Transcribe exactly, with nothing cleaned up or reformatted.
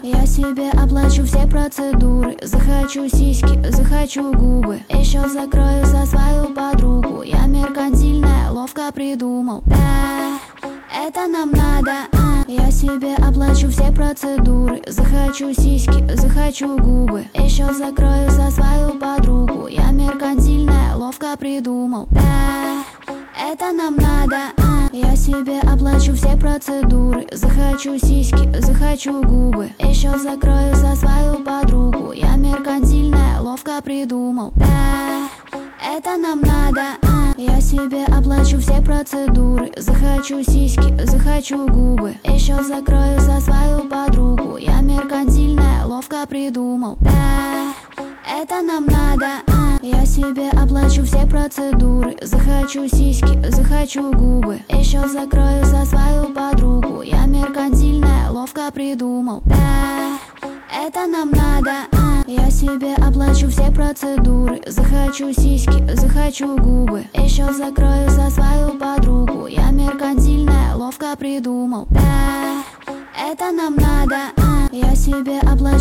Я себе оплачу все процедуры. Захочу сиськи, захочу губы. Еще закрою за свою подругу. Я меркантильная, ловко придумал. Да, это нам надо, а. Я себе оплачу все процедуры. Захочу сиськи, захочу губы. Еще закрою за свою подругу. Я меркантильная, ловко придумал. Да, это нам надо, а. Я себе оплачу все процедуры. Захочу сиськи, захочу губы. Еще закрою за свою подругу. Я меркантильная, ловко придумал. Да, это нам надо, а. Я себе оплачу все процедуры. Захочу сиськи, захочу губы. Еще закрою за свою подругу. Я меркантильная, ловко придумал. Да, это нам надо, а. Я себе оплачу все процедуры. Захочу сиськи, захочу губы. Еще закрою за свою подругу. Я меркантильная, ловко придумал. Да, это нам надо, а. Я себе оплачу все процедуры. Захочу сиськи, захочу губы. Еще закрою за свою подругу. Я меркантильная, ловко придумал. Да, это нам надо, а. Я себе оплачу